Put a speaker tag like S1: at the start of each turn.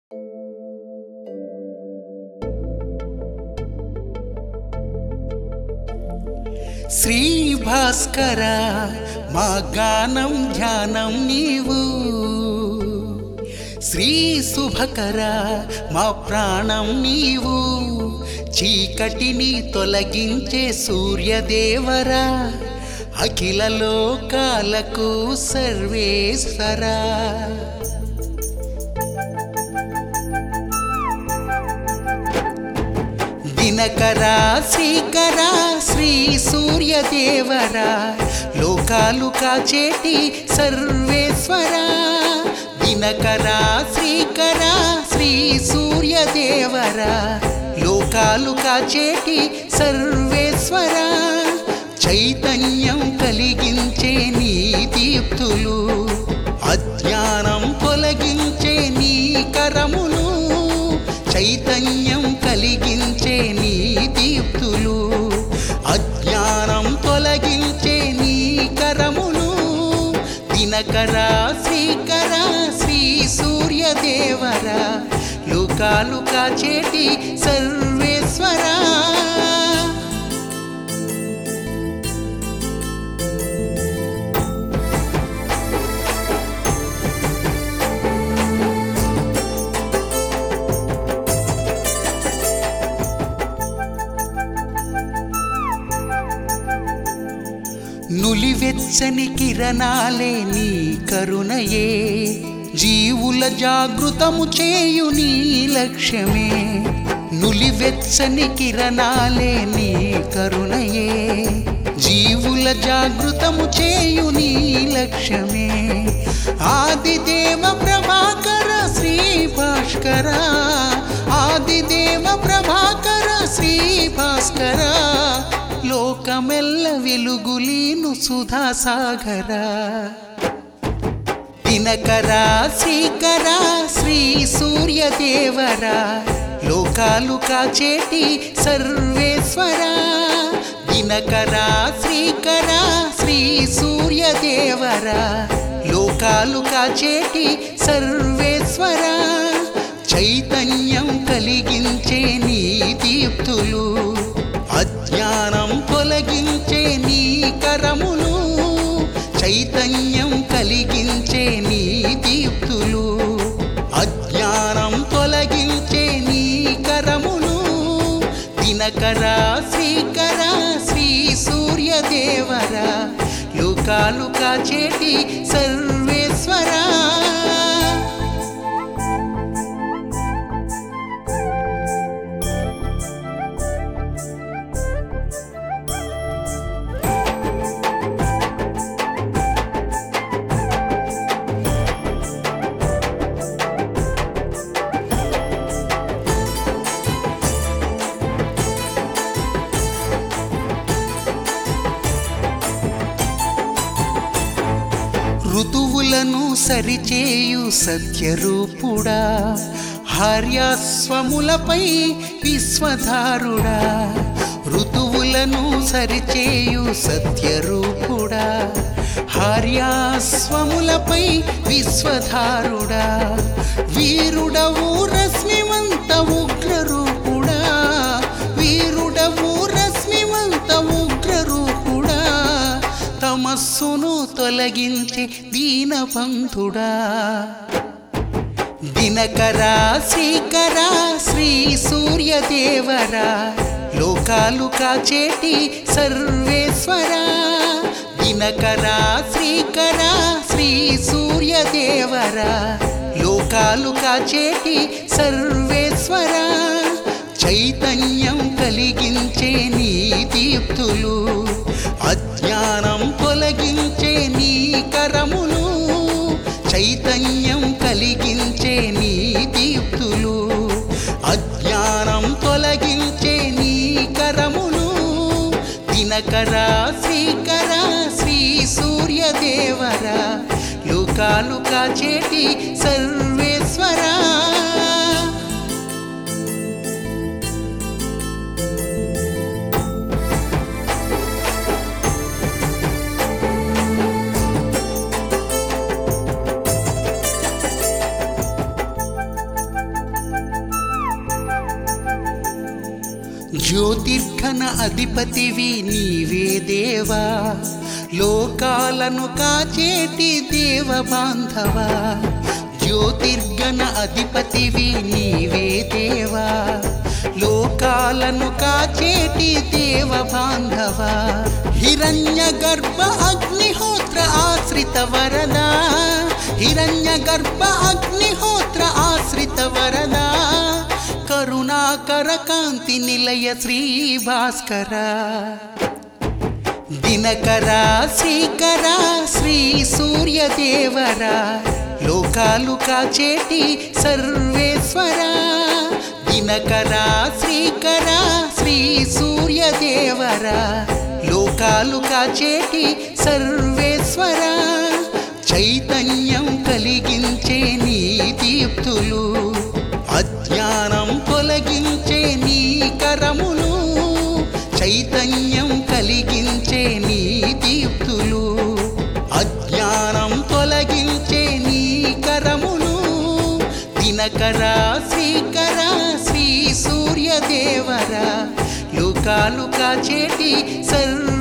S1: శ్రీ భాస్కర మా గానం ధ్యానం నీవు, శ్రీ శుభకర మా ప్రాణం నీవు, చీకటిని తొలగించే సూర్యదేవరా, అఖిల లోకాలకు సర్వేశ్వరా. దినకరా శ్రీకరా శ్రీ సూర్యదేవరా, లోకాలు కాచేటి సర్వేశ్వరా. దినకరా శ్రీకరా శ్రీ సూర్యదేవరా, లోకాలు కాచేటి సర్వేశ్వరా. చైతన్యం కలిగించే నీ దీప్తులు, అజ్ఞానం తొలగించే నీ కరములు. చైతన్యం కలిగించే నీ దీప్తులు, అజ్ఞానం తొలగించే నీ కరములు. దినకరా శ్రీకరా శ్రీ సూర్యదేవరా, లోకాలు కాచేటి సర్వేశ్వరా. నులివెచ్చని కిరణాలే నీ కరుణయే, జీవుల జాగృతము చేయు నీ లక్ష్యమే. నులివెచ్చని కిరణాలే నీ కరుణయే, జీవుల జాగృతము చేయు నీ లక్ష్యమే. ఆదిదేవ ప్రభాకర శ్రీ భాస్కర, ఆదిదేవ ప్రభాకర శ్రీ భాస్కర, లోకమెల్ల వెలుగులీను సుధాసాగరా. దినకరా శ్రీకరా శ్రీ సూర్యదేవరా, లోకాలు కాచేటి సర్వేశ్వరా. దినకరా శ్రీకరా శ్రీ సూర్యదేవరా, లోకాలు కాచేటి సర్వేశ్వరా. చైతన్యం కలిగించే నీ దీప్తులు, అజ్ఞానం తొలగించే నీ కరములు. చైతన్యం కలిగించే నీ దీప్తులు, అజ్ఞానం తొలగించే నీ కరములు. దినకరా శ్రీకరా శ్రీ సూర్యదేవరా, లోకాలు కాచేటి సర్వేశ్వరా. ఋతువులను సరిచేయు సత్యరూపుడా, హార్యాస్వములపై విశ్వధారుడా. ఋతువులను సరిచేయు సత్యరూపుడా, హార్యాస్వములపై విశ్వధారుడా. వీరుడవు రశ్మివంత ఉగ్రరూపుడా, వీరుడవు రశ్మివంత ఉగ్రరూపుడా. తమస్సును తొలగించే దీనబంధుడా. దినకరా శ్రీకరా శ్రీ సూర్యదేవరా, లోకాలు కాచేటి సర్వేశ్వరా. దినకరా శ్రీకరా శ్రీ సూర్యదేవరా, లోకాలు కాచేటి సర్వేశ్వరా. చైతన్యం కలిగించే నీ దీప్తులు, అజ్ఞానం తొలగించే నీ కరములు. చైతన్యం కలిగించే నీ దీప్తులు, అజ్ఞానం తొలగించే నీ కరములు. దినకరా శ్రీకరా శ్రీ సూర్యదేవరా, లోకాలు కాచేటి సర్వేశ్వరా. జ్యోతిర్ఘన అధిపతివి నీవే దేవా, లోకాలను కాచేటి దేవ బాంధవా. జ్యోతిర్ఘన అధిపతివి నీవే దేవా, లోకాలను కాచేటి దేవ బాంధవా. హిరణ్య గర్భ అగ్నిహోత్ర ఆశ్రిత వరదా, హిరణ్య గర్భ అగ్నిహోత్ర ఆశ్రిత వరదా. కరుణాకర కాంతి నిలయ శ్రీ భాస్కర. దినకర శ్రీకర శ్రీ సూర్యదేవర, లోకాలు కాచేటి సర్వేశ్వర. దినకర శ్రీకర శ్రీ సూర్యదేవర, లోకాలు కాచేటి సర్వేశ్వర. చైతన్యం కలిగించే నీ దీప్తులు, అజ్ఞానం తొలగించే నీ కరములు. చైతన్యం కలిగించే నీ దీప్తులు, అజ్ఞానం తొలగించే నీ కరములు. దినకర శ్రీకర శ్రీ సూర్యదేవర, లోకాలు కాచేటి సర్వ